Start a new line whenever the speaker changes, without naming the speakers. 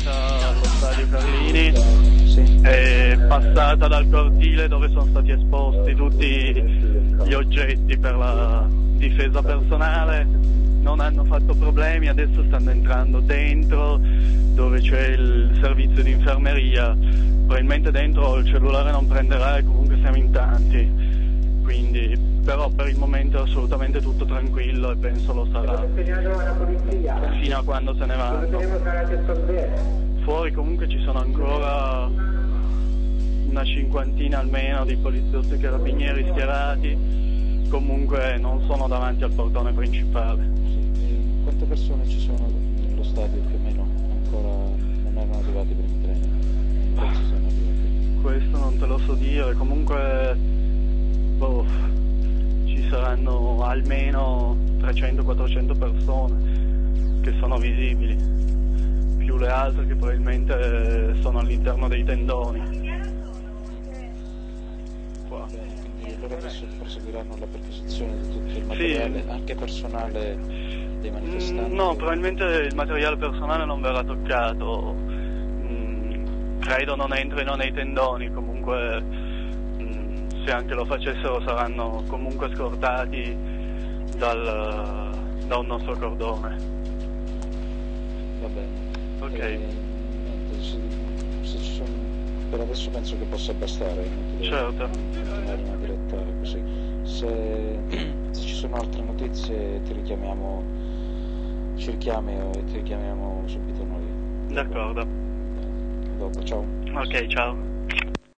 entrata allo stadio Carlini,
Sì.
è passata dal cortile dove sono stati esposti tutti gli oggetti per la difesa personale, non hanno fatto problemi, adesso stanno entrando dentro dove c'è il servizio di infermeria, probabilmente dentro il cellulare non prenderà e comunque siamo in tanti, quindi però per il momento è assolutamente tutto tranquillo e penso lo sarà fino a quando se ne vanno. Fuori comunque ci sono ancora una cinquantina almeno di poliziotti e carabinieri schierati, comunque non sono davanti al portone principale.
Quante persone ci sono nello stadio più o meno? Ancora non erano arrivati i primi treni? Penso siano arrivati.
Questo non te lo so dire, comunque ci saranno almeno 300-400 persone che sono visibili, più le altre che probabilmente sono all'interno dei tendoni. Qua.
Quindi loro adesso proseguiranno la perquisizione di tutto il materiale,
Sì.
anche personale dei manifestanti?
No, probabilmente il materiale personale non verrà toccato, credo non entrino nei tendoni, comunque se anche lo facessero saranno comunque scortati da un nostro cordone.
Va bene.
Ok.
Niente, se ci sono, per adesso penso che possa bastare.
Certo.
Continuare una diretta così. Se ci sono altre notizie ti richiamiamo, ci richiami e ti richiamiamo subito noi.
D'accordo.
Dopo, ciao.
Ok, ciao.